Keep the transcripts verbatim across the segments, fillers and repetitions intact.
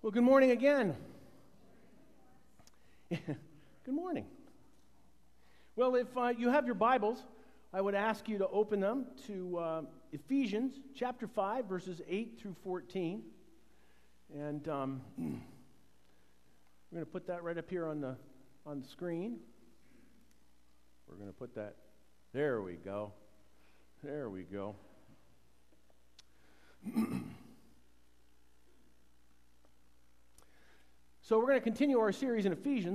Well, good morning again. Good morning. Well, if uh, you have your Bibles, I would ask you to open them to uh, Ephesians chapter five, verses eight through fourteen. And um, we're going to put that right up here on the on the screen. We're going to put that. There we go. There we go. So we're going to continue our series in Ephesians,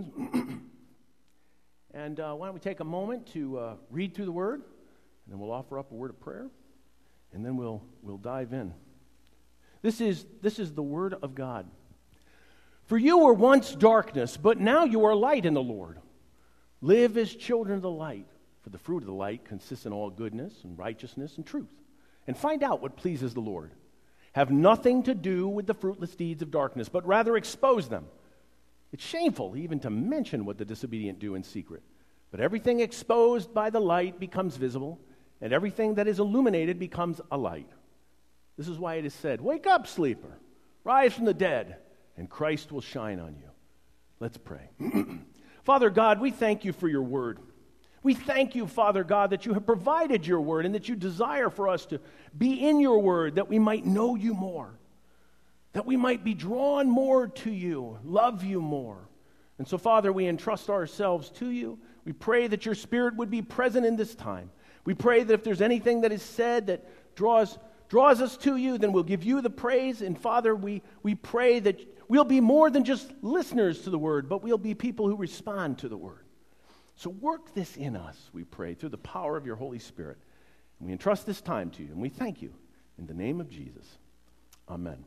and uh, why don't we take a moment to uh, read through the Word, and then we'll offer up a word of prayer, and then we'll we'll dive in. This is this is the Word of God. For you were once darkness, but now you are light in the Lord. Live as children of the light, for the fruit of the light consists in all goodness and righteousness and truth. And find out what pleases the Lord. Have nothing to do with the fruitless deeds of darkness, but rather expose them. It's shameful even to mention what the disobedient do in secret. But everything exposed by the light becomes visible, and everything that is illuminated becomes a light. This is why it is said, "Wake up, sleeper, rise from the dead, and Christ will shine on you." Let's pray. Father God, we thank you for your word. We thank you, Father God, that you have provided your word and that you desire for us to be in your word, that we might know you more, that we might be drawn more to you, love you more. And so, Father, we entrust ourselves to you. We pray that your Spirit would be present in this time. We pray that if there's anything that is said that draws draws us to you, then we'll give you the praise. And, Father, we, we pray that we'll be more than just listeners to the word, but we'll be people who respond to the word. So work this in us, we pray, through the power of your Holy Spirit. And we entrust this time to you, and we thank you in the name of Jesus. Amen.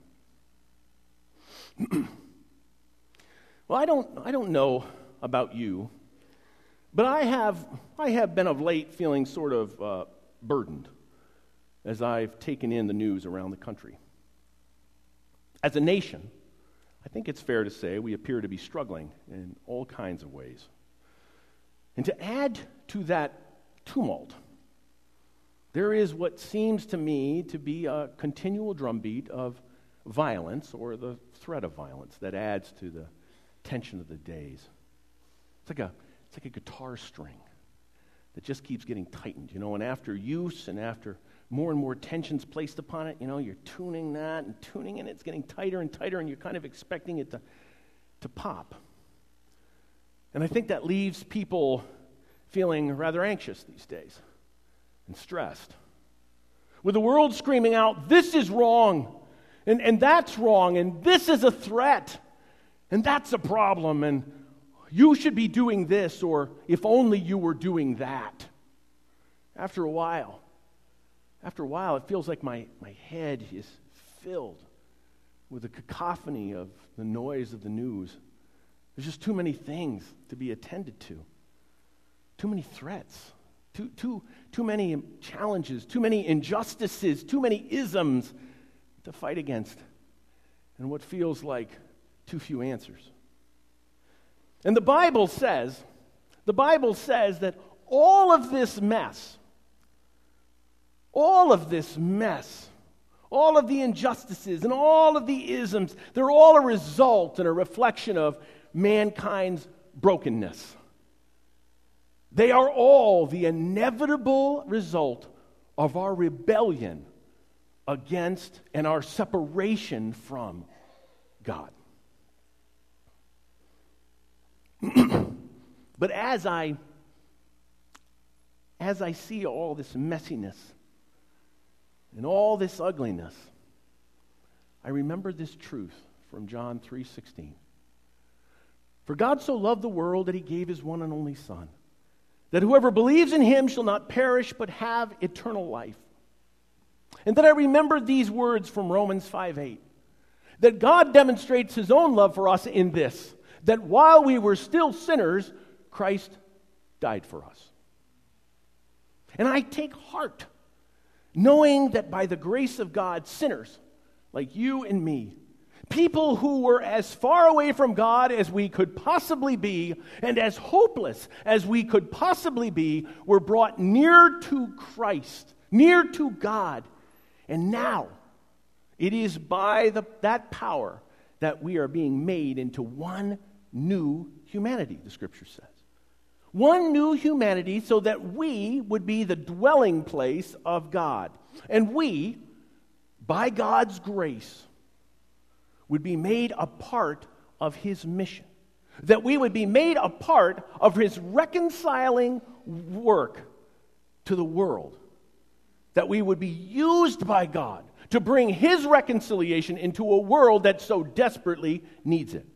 Well, I don't I don't know about you, but I have I have been of late feeling sort of uh, burdened as I've taken in the news around the country. As a nation, I think it's fair to say we appear to be struggling in all kinds of ways. And to add to that tumult, there is what seems to me to be a continual drumbeat of violence, or the threat of violence, that adds to the tension of the days. It's like a it's like a guitar string that just keeps getting tightened, you know, and after use and after more and more tensions placed upon it, you know, you're tuning that and tuning it, and it's getting tighter and tighter, and you're kind of expecting it to, to pop. And I think that leaves people feeling rather anxious these days and stressed. With the world screaming out, this is wrong, and, and that's wrong, and this is a threat, and that's a problem, and you should be doing this, or if only you were doing that. After a while, after a while, it feels like my, my head is filled with the cacophony of the noise of the news. There's just too many things to be attended to. Too many threats. Too, too, too many challenges. Too many injustices. Too many isms to fight against. And what feels like too few answers. And the Bible says, the Bible says that all of this mess, all of this mess, all of the injustices and all of the isms, they're all a result and a reflection of mankind's brokenness. They are all the inevitable result of our rebellion against and our separation from God. But as I as I see all this messiness and all this ugliness, I remember this truth from John three sixteen. For God so loved the world that he gave his one and only Son, that whoever believes in him shall not perish but have eternal life. And then I remembered these words from Romans five eight, that God demonstrates his own love for us in this, that while we were still sinners, Christ died for us. And I take heart, knowing that by the grace of God, sinners like you and me, people who were as far away from God as we could possibly be, and as hopeless as we could possibly be, were brought near to Christ, near to God. And now, it is by the, that power that we are being made into one new humanity, the Scripture says. One new humanity so that we would be the dwelling place of God. And we, by God's grace, would be made a part of His mission. That we would be made a part of His reconciling work to the world. That we would be used by God to bring His reconciliation into a world that so desperately needs it.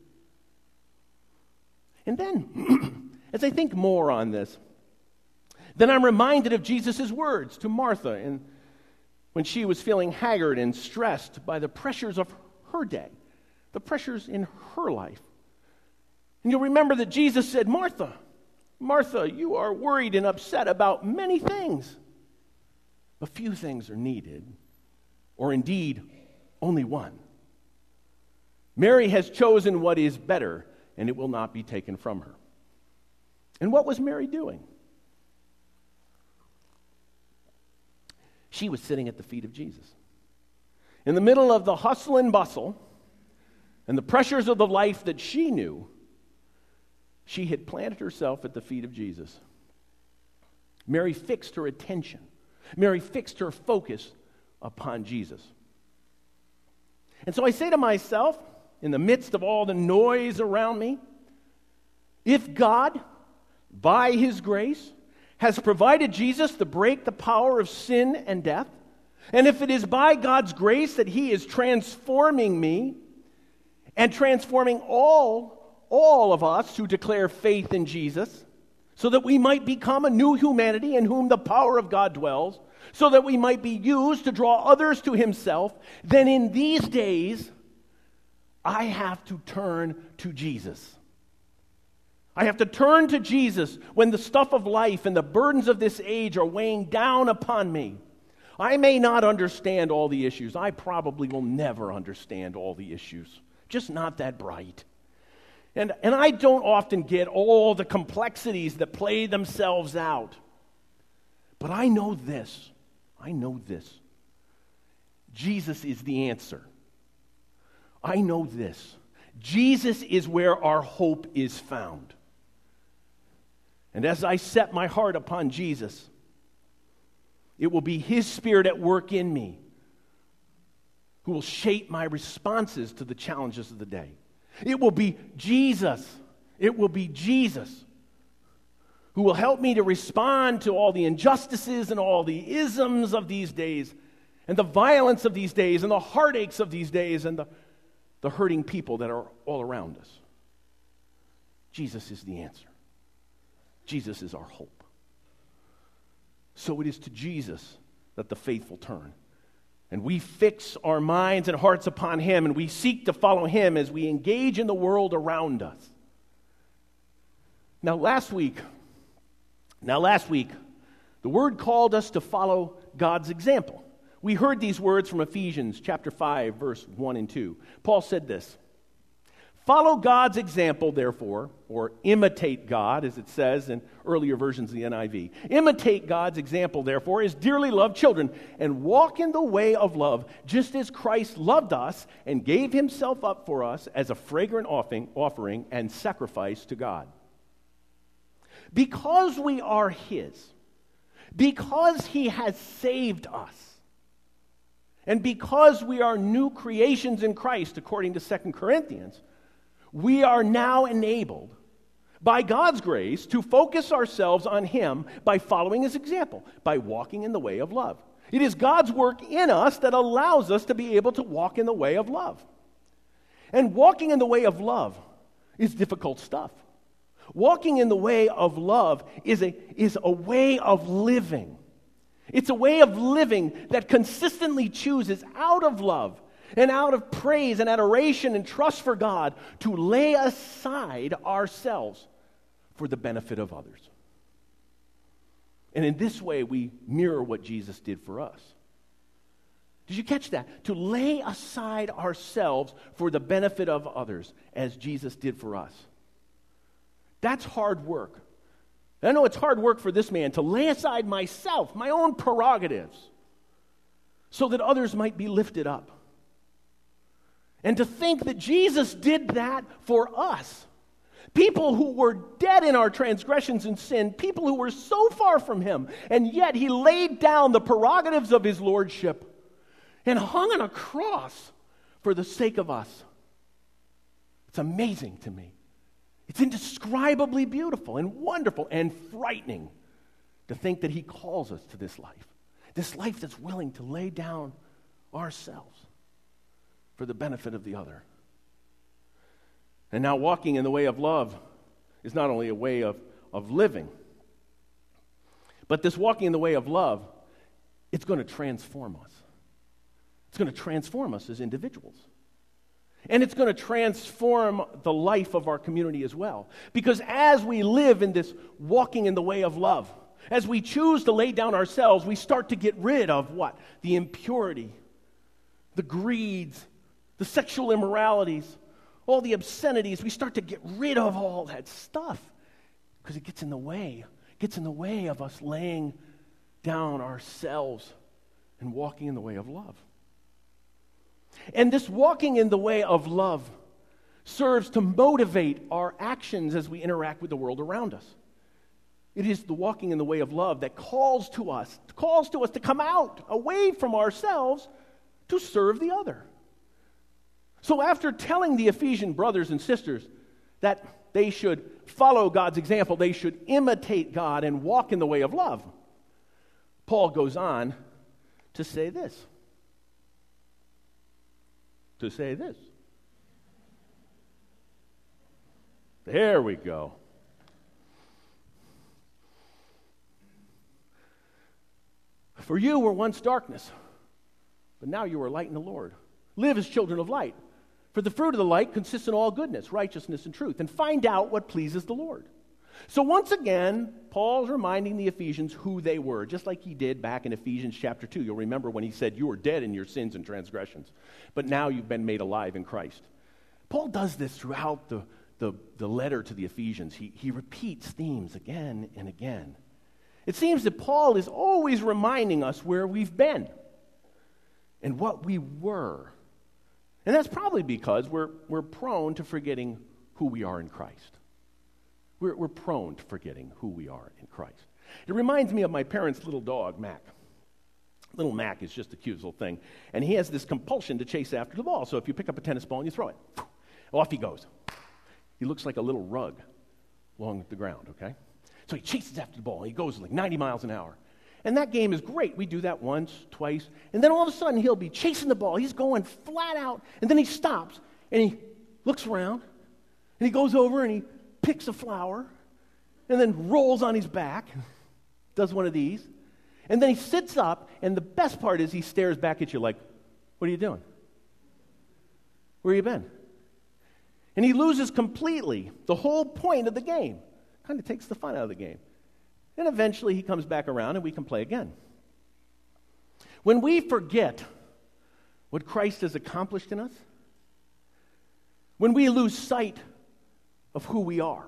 And then, as I think more on this, then I'm reminded of Jesus' words to Martha and when she was feeling haggard and stressed by the pressures of her day, the pressures in her life. And you'll remember that Jesus said, Martha, Martha, you are worried and upset about many things. But few things are needed, or indeed, only one. Mary has chosen what is better, and it will not be taken from her. And what was Mary doing? She was sitting at the feet of Jesus. In the middle of the hustle and bustle and the pressures of the life that she knew, she had planted herself at the feet of Jesus. Mary fixed her attention. Mary fixed her focus upon Jesus. And so I say to myself, in the midst of all the noise around me, if God, by His grace, has provided Jesus to break the power of sin and death, and if it is by God's grace that He is transforming me and transforming all, all of us who declare faith in Jesus, so that we might become a new humanity in whom the power of God dwells, so that we might be used to draw others to Himself, then in these days, I have to turn to Jesus. I have to turn to Jesus when the stuff of life and the burdens of this age are weighing down upon me. I may not understand all the issues. I probably will never understand all the issues. Just not that bright. And, and I don't often get all the complexities that play themselves out. But I know this. I know this. Jesus is the answer. I know this. Jesus is where our hope is found. And as I set my heart upon Jesus, it will be His Spirit at work in me who will shape my responses to the challenges of the day. It will be Jesus. It will be Jesus who will help me to respond to all the injustices and all the isms of these days and the violence of these days and the heartaches of these days and the, the hurting people that are all around us. Jesus is the answer. Jesus is our hope. So it is to Jesus that the faithful turn. And we fix our minds and hearts upon Him, and we seek to follow Him as we engage in the world around us. Now last week, now last week, the Word called us to follow God's example. We heard these words from Ephesians chapter five, verse one and two. Paul said this, "Follow God's example, therefore," or imitate God, as it says in earlier versions of the N I V. "Imitate God's example, therefore, as dearly loved children, and walk in the way of love, just as Christ loved us and gave Himself up for us as a fragrant offering, offering and sacrifice to God." Because we are His, because He has saved us, and because we are new creations in Christ, according to Second Corinthians, we are now enabled, by God's grace, to focus ourselves on Him by following His example, by walking in the way of love. It is God's work in us that allows us to be able to walk in the way of love. And walking in the way of love is difficult stuff. Walking in the way of love is a, is a way of living. It's a way of living that consistently chooses out of love and out of praise and adoration and trust for God to lay aside ourselves for the benefit of others. And in this way, we mirror what Jesus did for us. Did you catch that? To lay aside ourselves for the benefit of others, as Jesus did for us. That's hard work. I know it's hard work for this man to lay aside myself, my own prerogatives, so that others might be lifted up. And to think that Jesus did that for us. People who were dead in our transgressions and sin, people who were so far from him, and yet he laid down the prerogatives of his lordship and hung on a cross for the sake of us. It's amazing to me. It's indescribably beautiful and wonderful and frightening to think that he calls us to this life. This life that's willing to lay down ourselves for the benefit of the other. And now walking in the way of love is not only a way of, of living, but this walking in the way of love, it's going to transform us. It's going to transform us as individuals. And it's going to transform the life of our community as well. Because as we live in this walking in the way of love, as we choose to lay down ourselves, we start to get rid of what? The impurity, the greeds, the sexual immoralities, all the obscenities. We start to get rid of all that stuff because it gets in the way. It gets in the way of us laying down ourselves and walking in the way of love. And this walking in the way of love serves to motivate our actions as we interact with the world around us. It is the walking in the way of love that calls to us, calls to us to come out away from ourselves to serve the other. So after telling the Ephesian brothers and sisters that they should follow God's example, they should imitate God and walk in the way of love, Paul goes on to say this. To say this. There we go. For you were once darkness, but now you are light in the Lord. Live as children of light. For the fruit of the light consists in all goodness, righteousness, and truth. And find out what pleases the Lord. So once again, Paul's reminding the Ephesians who they were, just like he did back in Ephesians chapter two. You'll remember when he said, you were dead in your sins and transgressions, but now you've been made alive in Christ. Paul does this throughout the, the, the letter to the Ephesians. He, he repeats themes again and again. It seems that Paul is always reminding us where we've been and what we were. And that's probably because we're, we're prone to forgetting who we are in Christ. We're, we're prone to forgetting who we are in Christ. It reminds me of my parents' little dog, Mac. Little Mac is just a cute little thing. And he has this compulsion to chase after the ball. So if you pick up a tennis ball and you throw it, off he goes. He looks like a little rug along the ground, okay? So he chases after the ball. And he goes like ninety miles an hour. And that game is great. We do that once, twice. And then all of a sudden, he'll be chasing the ball. He's going flat out. And then he stops. And he looks around. And he goes over and he picks a flower. And then rolls on his back. Does one of these. And then he sits up. And the best part is he stares back at you like, what are you doing? Where you been? And he loses completely the whole point of the game. Kind of takes the fun out of the game. And eventually he comes back around and we can play again. When we forget what Christ has accomplished in us, when we lose sight of who we are,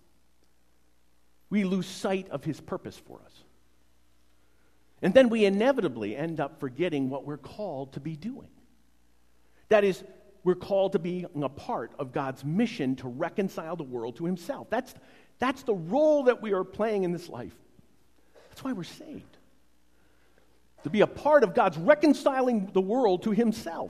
we lose sight of his purpose for us. And then we inevitably end up forgetting what we're called to be doing. That is, we're called to be a part of God's mission to reconcile the world to himself. That's That's the role that we are playing in this life. That's why we're saved. To be a part of God's reconciling the world to himself.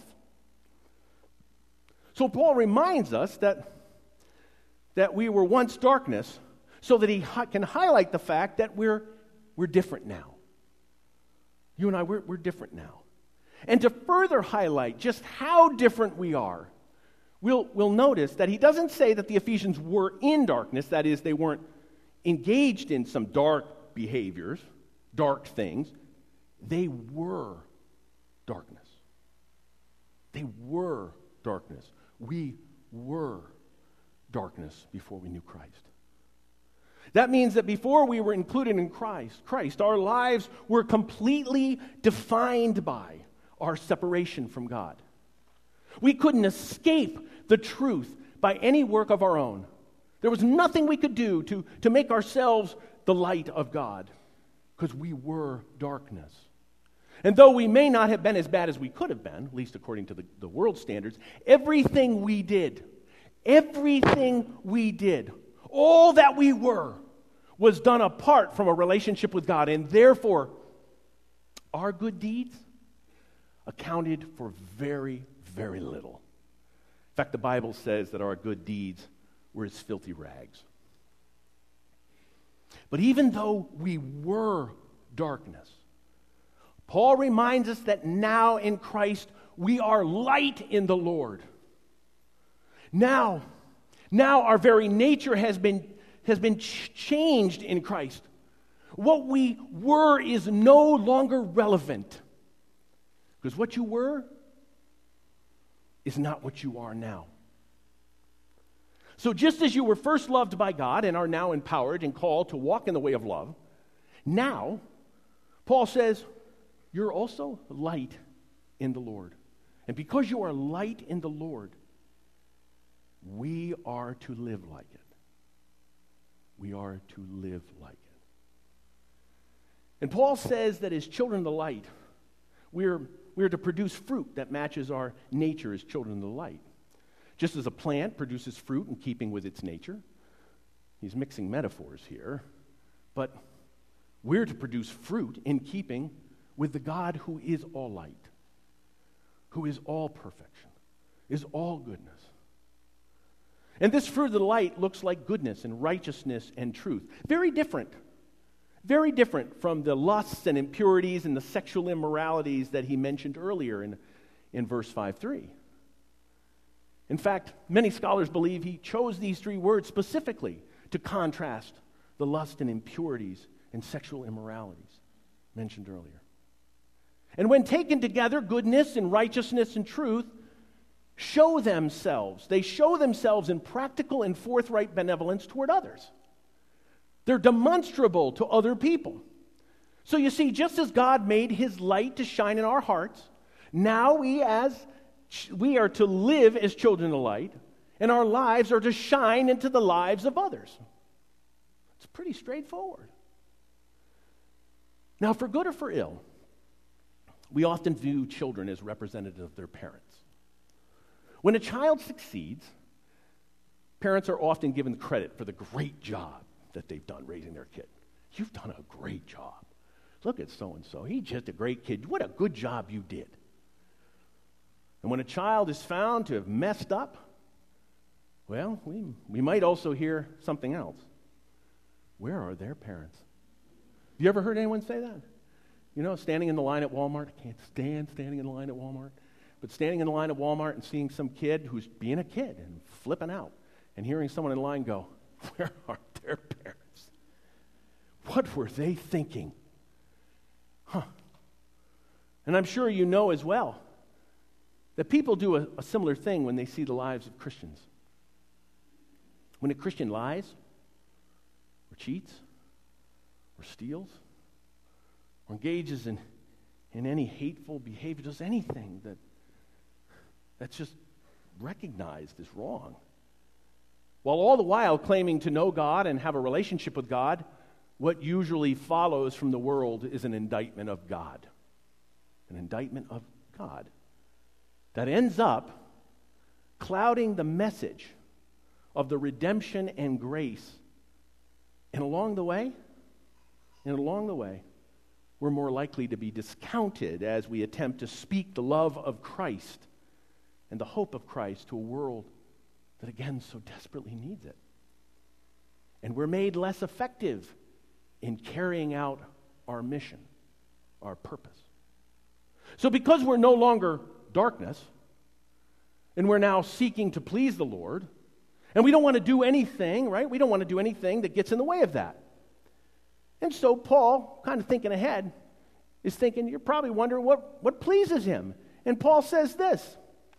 So Paul reminds us that, that we were once darkness so that he hi- can highlight the fact that we're, we're different now. You and I, we're, we're different now. And to further highlight just how different we are, We'll, we'll notice that he doesn't say that the Ephesians were in darkness, that is, they weren't engaged in some dark behaviors, dark things. They were darkness. They were darkness. We were darkness before we knew Christ. That means that before we were included in Christ, Christ, our lives were completely defined by our separation from God. We couldn't escape the truth by any work of our own. There was nothing we could do to, to make ourselves the light of God because we were darkness. And though we may not have been as bad as we could have been, at least according to the, the world standards, everything we did, everything we did, all that we were, was done apart from a relationship with God. And therefore, our good deeds accounted for very, very little. In fact, the Bible says that our good deeds were as filthy rags. But even though we were darkness, Paul reminds us that now in Christ we are light in the Lord. Now, now our very nature has been, has been ch- changed in Christ. What we were is no longer relevant. Because what you were is not what you are now. So just as you were first loved by God and are now empowered and called to walk in the way of love, now, Paul says, you're also light in the Lord. And because you are light in the Lord, we are to live like it. We are to live like it. And Paul says that as children of the light, we're, we're to produce fruit that matches our nature as children of the light. Just as a plant produces fruit in keeping with its nature. He's mixing metaphors here. But we're to produce fruit in keeping with the God who is all light, who is all perfection, is all goodness. And this fruit of the light looks like goodness and righteousness and truth. Very different. Very different from the lusts and impurities and the sexual immoralities that he mentioned earlier in, in verse five three. In fact, many scholars believe he chose these three words specifically to contrast the lust and impurities and sexual immoralities mentioned earlier. And when taken together, goodness and righteousness and truth show themselves. They show themselves in practical and forthright benevolence toward others. They're demonstrable to other people. So you see, just as God made his light to shine in our hearts, now we as we are to live as children of light, and our lives are to shine into the lives of others. It's pretty straightforward. Now, for good or for ill, we often view children as representatives of their parents. When a child succeeds, parents are often given credit for the great job that they've done raising their kid. You've done a great job. Look at so-and-so. He's just a great kid. What a good job you did. And when a child is found to have messed up, well, we, we might also hear something else. Where are their parents? Have you ever heard anyone say that? You know, standing in the line at Walmart, I can't stand standing in the line at Walmart, but standing in the line at Walmart and seeing some kid who's being a kid and flipping out and hearing someone in line go, where are their parents? What were they thinking? Huh. And I'm sure you know as well that people do a, a similar thing when they see the lives of Christians. When a Christian lies, or cheats, or steals, or engages in, in any hateful behavior, does anything that that's just recognized as wrong. While all the while claiming to know God and have a relationship with God, what usually follows from the world is an indictment of God. An indictment of God that ends up clouding the message of the redemption and grace. And along the way, and along the way, we're more likely to be discounted as we attempt to speak the love of Christ and the hope of Christ to a world that, again, so desperately needs it. And we're made less effective in carrying out our mission, our purpose. So because we're no longer darkness, and we're now seeking to please the Lord, and we don't want to do anything, right? We don't want to do anything that gets in the way of that. And so Paul, kind of thinking ahead, is thinking, you're probably wondering what, what pleases him. And Paul says this: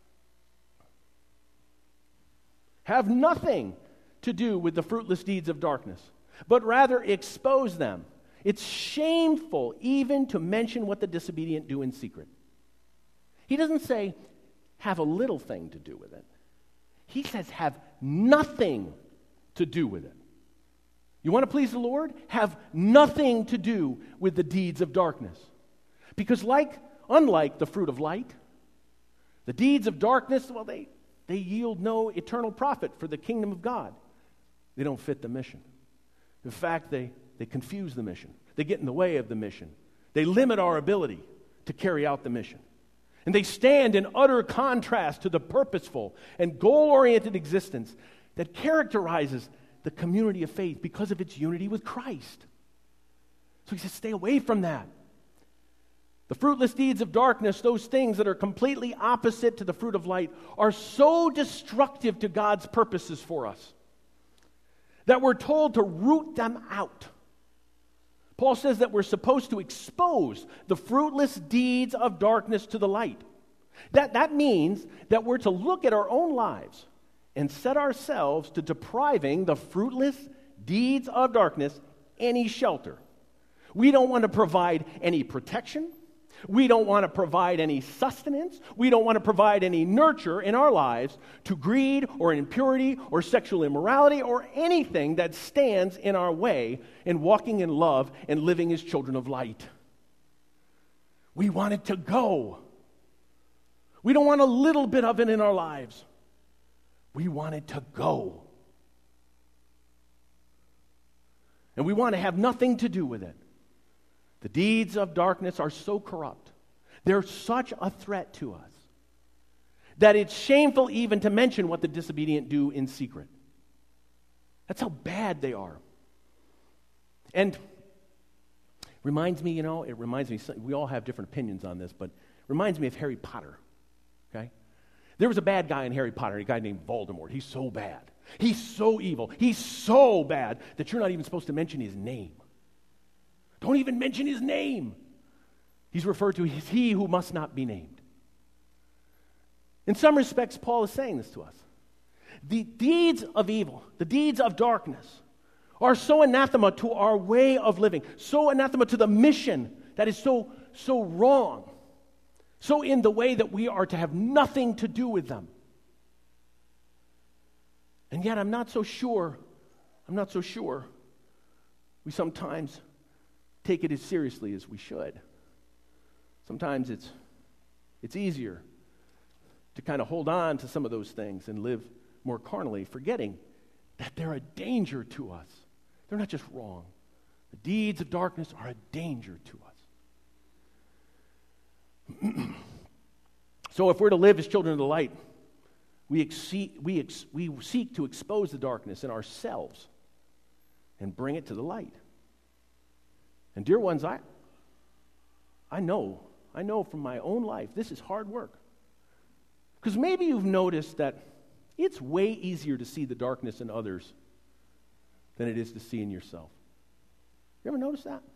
have nothing to do with the fruitless deeds of darkness, but rather expose them. It's shameful even to mention what the disobedient do in secret. He doesn't say, have a little thing to do with it. He says, have nothing to do with it. You want to please the Lord? Have nothing to do with the deeds of darkness. Because like, unlike the fruit of light, the deeds of darkness, well, they, they yield no eternal profit for the kingdom of God. They don't fit the mission. In fact, they, they confuse the mission. They get in the way of the mission. They limit our ability to carry out the mission. And they stand in utter contrast to the purposeful and goal-oriented existence that characterizes the community of faith because of its unity with Christ. So he says, stay away from that. The fruitless deeds of darkness, those things that are completely opposite to the fruit of light, are so destructive to God's purposes for us that we're told to root them out. Paul says that we're supposed to expose the fruitless deeds of darkness to the light. That, that means that we're to look at our own lives and set ourselves to depriving the fruitless deeds of darkness any shelter. We don't want to provide any protection. We don't want to provide any sustenance. We don't want to provide any nurture in our lives to greed or impurity or sexual immorality or anything that stands in our way in walking in love and living as children of light. We want it to go. We don't want a little bit of it in our lives. We want it to go. And we want to have nothing to do with it. The deeds of darkness are so corrupt. They're such a threat to us that it's shameful even to mention what the disobedient do in secret. That's how bad they are. And reminds me, you know, it reminds me, we all have different opinions on this, but it reminds me of Harry Potter, okay? There was a bad guy in Harry Potter, a guy named Voldemort. He's so bad. He's so evil. He's so bad that you're not even supposed to mention his name. Don't even mention his name. He's referred to as he who must not be named. In some respects, Paul is saying this to us. The deeds of evil, the deeds of darkness, are so anathema to our way of living, so anathema to the mission that is so, so wrong, so in the way that we are to have nothing to do with them. And yet I'm not so sure, I'm not so sure we sometimes take it as seriously as we should. Sometimes it's it's easier to kind of hold on to some of those things and live more carnally, forgetting that they're a danger to us. They're not just wrong. The deeds of darkness are a danger to us. So if we're to live as children of the light, we, exceed, we, ex, we seek to expose the darkness in ourselves and bring it to the light. And dear ones, I, I know, I know from my own life, this is hard work. Because maybe you've noticed that it's way easier to see the darkness in others than it is to see in yourself. You ever notice that?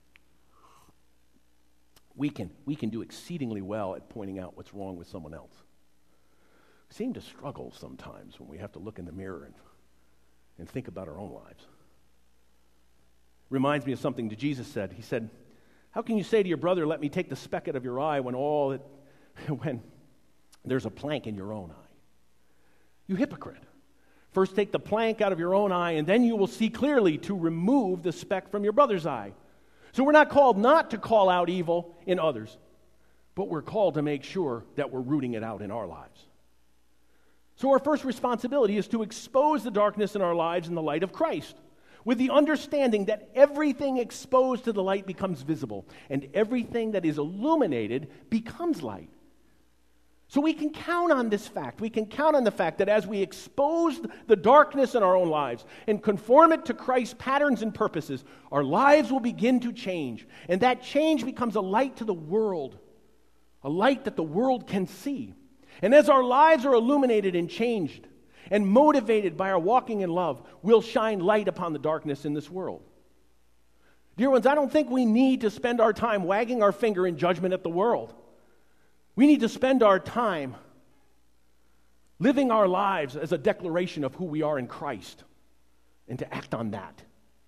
We can, we can do exceedingly well at pointing out what's wrong with someone else. We seem to struggle sometimes when we have to look in the mirror and, and think about our own lives. Reminds me of something that Jesus said. He said, how can you say to your brother, let me take the speck out of your eye when all it, when there's a plank in your own eye? You hypocrite. First take the plank out of your own eye, and then you will see clearly to remove the speck from your brother's eye. So we're not called not to call out evil in others, but we're called to make sure that we're rooting it out in our lives. So our first responsibility is to expose the darkness in our lives in the light of Christ, with the understanding that everything exposed to the light becomes visible, and everything that is illuminated becomes light. So we can count on this fact. We can count on the fact that as we expose the darkness in our own lives and conform it to Christ's patterns and purposes, our lives will begin to change. And that change becomes a light to the world, a light that the world can see. And as our lives are illuminated and changed and motivated by our walking in love, we'll shine light upon the darkness in this world. Dear ones, I don't think we need to spend our time wagging our finger in judgment at the world. We need to spend our time living our lives as a declaration of who we are in Christ and to act on that.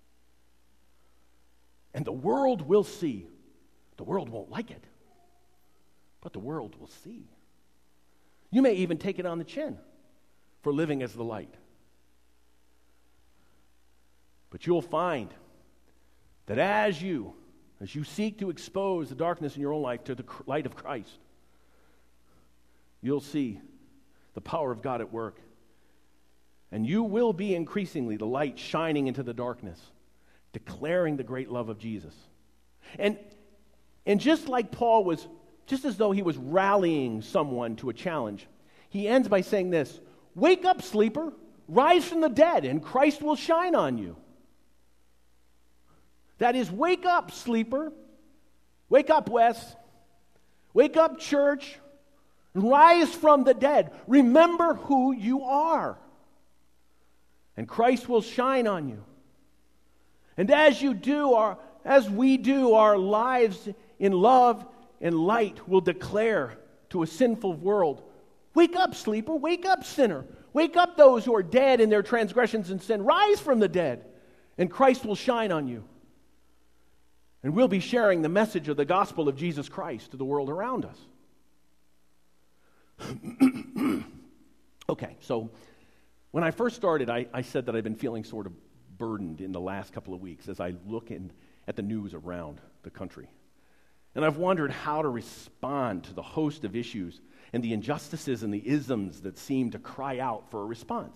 And the world will see. The world won't like it, but the world will see. You may even take it on the chin for living as the light. But you'll find that as you as you seek to expose the darkness in your own life to the light of Christ, you'll see the power of God at work. And you will be increasingly the light shining into the darkness, declaring the great love of Jesus. And, and just like Paul was, just as though he was rallying someone to a challenge, he ends by saying this: "Wake up, sleeper, rise from the dead, and Christ will shine on you." That is, wake up, sleeper. Wake up, Wes. Wake up, church. Rise from the dead. Remember who you are. And Christ will shine on you. And as you do, our, as we do, our lives in love and light will declare to a sinful world, "Wake up, sleeper. Wake up, sinner. Wake up, those who are dead in their transgressions and sin. Rise from the dead, and Christ will shine on you." And we'll be sharing the message of the gospel of Jesus Christ to the world around us. Okay, so when I first started, I, I said that I've been feeling sort of burdened in the last couple of weeks as I look in, at the news around the country. And I've wondered how to respond to the host of issues and the injustices and the isms that seem to cry out for a response.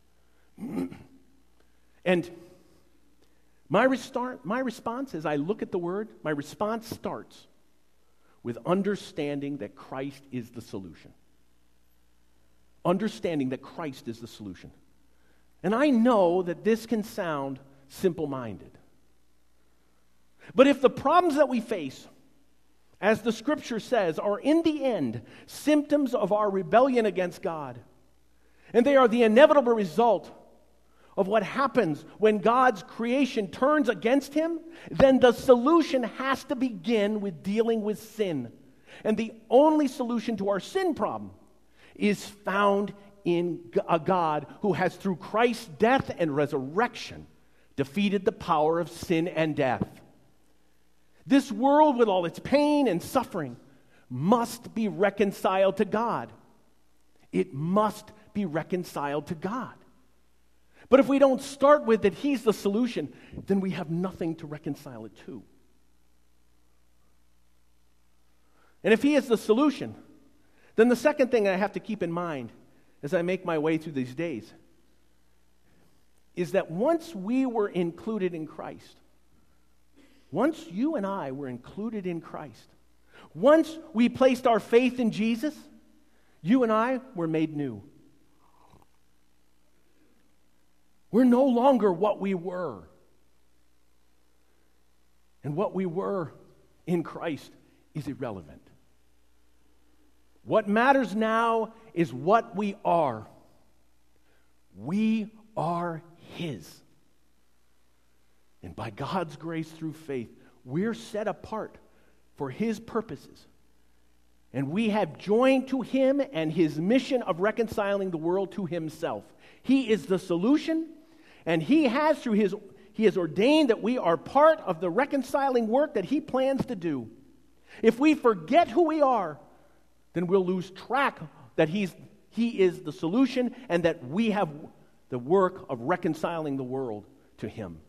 And my, restart, my response, as I look at the word, my response starts with understanding that Christ is the solution. Understanding that Christ is the solution. And I know that this can sound simple-minded. But if the problems that we face, as the Scripture says, are in the end symptoms of our rebellion against God, and they are the inevitable result of what happens when God's creation turns against Him, then the solution has to begin with dealing with sin. And the only solution to our sin problem is found in a God who has, through Christ's death and resurrection, defeated the power of sin and death. This world, with all its pain and suffering, must be reconciled to God. It must be reconciled to God. But if we don't start with that He's the solution, then we have nothing to reconcile it to. And if He is the solution, then the second thing I have to keep in mind as I make my way through these days is that once we were included in Christ, once you and I were included in Christ, once we placed our faith in Jesus, you and I were made new. We're no longer what we were. And what we were in Christ is irrelevant. What matters now is what we are. We are His. And by God's grace through faith, we're set apart for His purposes. And we have joined to Him and His mission of reconciling the world to Himself. He is the solution, and He has, through His, He has ordained that we are part of the reconciling work that He plans to do. If we forget who we are, then we'll lose track that he's, He is the solution and that we have the work of reconciling the world to Him.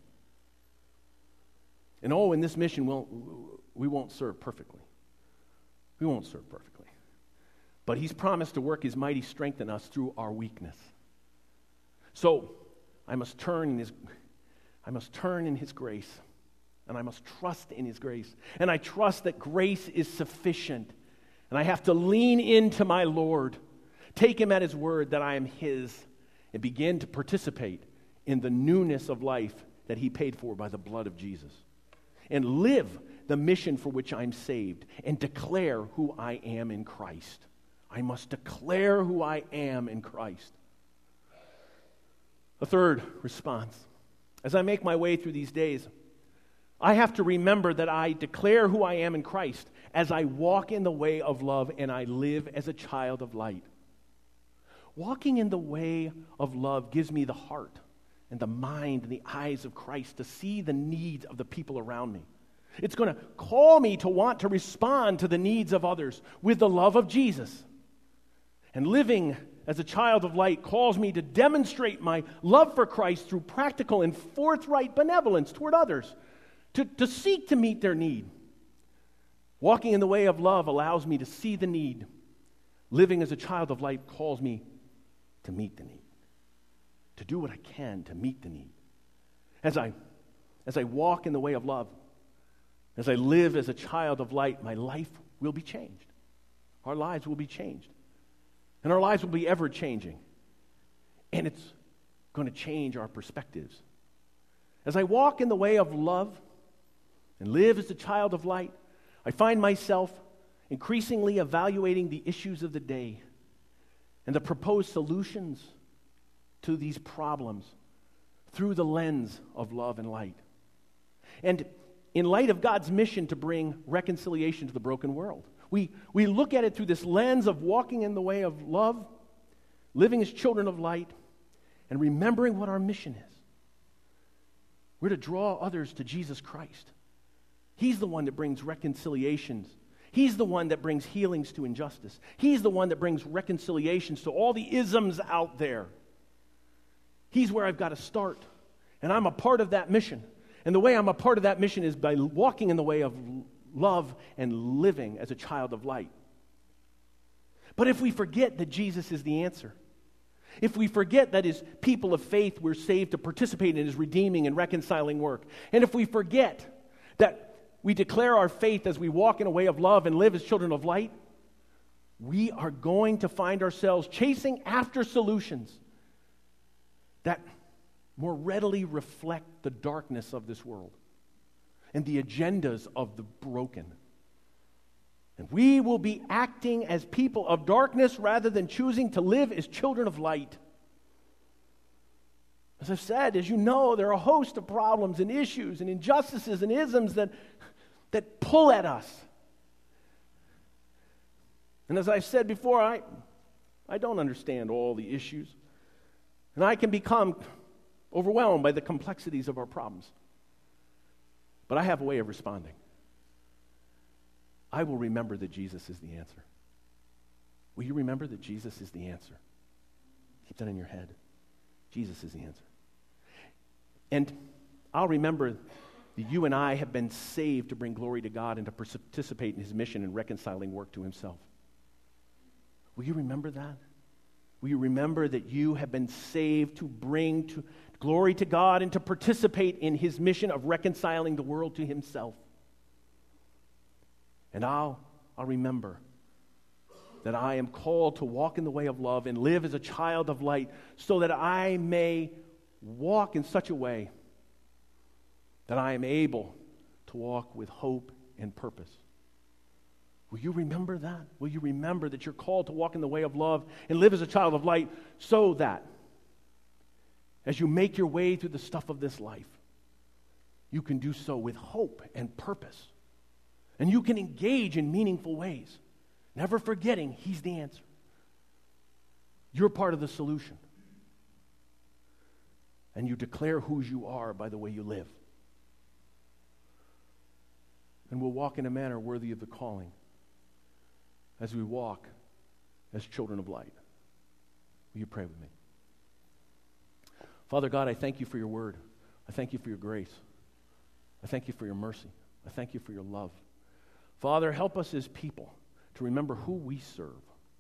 And oh, in this mission, we'll, we won't serve perfectly. We won't serve perfectly. But He's promised to work His mighty strength in us through our weakness. So, I must turn in His, I must turn in His grace, and I must trust in His grace. And I trust that grace is sufficient. And I have to lean into my Lord, take Him at His word that I am His, and begin to participate in the newness of life that He paid for by the blood of Jesus. And live the mission for which I'm saved, and declare who I am in Christ. I must declare who I am in Christ. A third response. As I make my way through these days, I have to remember that I declare who I am in Christ as I walk in the way of love and I live as a child of light. Walking in the way of love gives me the heart and the mind and the eyes of Christ to see the needs of the people around me. It's going to call me to want to respond to the needs of others with the love of Jesus. And living as a child of light calls me to demonstrate my love for Christ through practical and forthright benevolence toward others, to, to seek to meet their need. Walking in the way of love allows me to see the need. Living as a child of light calls me to meet the need, to do what I can to meet the need. As I, as I walk in the way of love, as I live as a child of light, my life will be changed. Our lives will be changed. And our lives will be ever-changing. And it's going to change our perspectives. As I walk in the way of love and live as a child of light, I find myself increasingly evaluating the issues of the day and the proposed solutions to these problems through the lens of love and light. And in light of God's mission to bring reconciliation to the broken world, we, we look at it through this lens of walking in the way of love, living as children of light, and remembering what our mission is. We're to draw others to Jesus Christ. He's the one that brings reconciliations. He's the one that brings healings to injustice. He's the one that brings reconciliations to all the isms out there. He's where I've got to start. And I'm a part of that mission. And the way I'm a part of that mission is by walking in the way of love and living as a child of light. But if we forget that Jesus is the answer, if we forget that as people of faith we're saved to participate in His redeeming and reconciling work, and if we forget that we declare our faith as we walk in a way of love and live as children of light, we are going to find ourselves chasing after solutions that more readily reflect the darkness of this world and the agendas of the broken. And we will be acting as people of darkness rather than choosing to live as children of light. As I've said, as you know, there are a host of problems and issues and injustices and isms that, that pull at us. And as I've said before, I, I don't understand all the issues. And I can become overwhelmed by the complexities of our problems. But I have a way of responding. I will remember that Jesus is the answer. Will you remember that Jesus is the answer? Keep that in your head. Jesus is the answer. And I'll remember that you and I have been saved to bring glory to God and to participate in His mission and reconciling work to Himself. Will you remember that? Will you remember that you have been saved to bring to glory to God and to participate in His mission of reconciling the world to Himself? And I'll, I'll remember that I am called to walk in the way of love and live as a child of light so that I may walk in such a way that I am able to walk with hope and purpose. Will you remember that? Will you remember that you're called to walk in the way of love and live as a child of light so that as you make your way through the stuff of this life, you can do so with hope and purpose. And you can engage in meaningful ways, never forgetting He's the answer. You're part of the solution. And you declare whose you are by the way you live. And we'll walk in a manner worthy of the calling as we walk as children of light. Will you pray with me? Father God, I thank You for Your word. I thank You for Your grace. I thank You for Your mercy. I thank You for Your love. Father, help us as people to remember who we serve.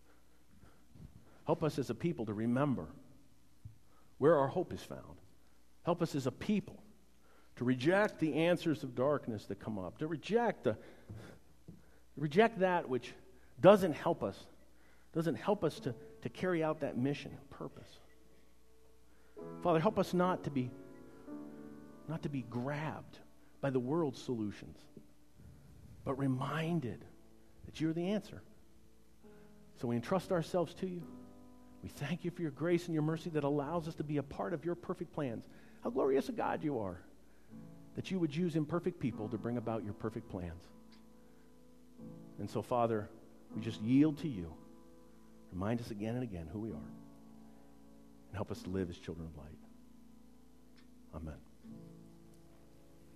Help us as a people to remember where our hope is found. Help us as a people to reject the answers of darkness that come up, to reject the reject that which doesn't help us, doesn't help us to, to carry out that mission and purpose. Father, help us not to be not to be grabbed by the world's solutions, but reminded that You're the answer. So we entrust ourselves to You. We thank You for Your grace and Your mercy that allows us to be a part of Your perfect plans. How glorious a God You are, that You would use imperfect people to bring about Your perfect plans. And so, Father, we just yield to You. Remind us again and again who we are. And help us to live as children of light. Amen.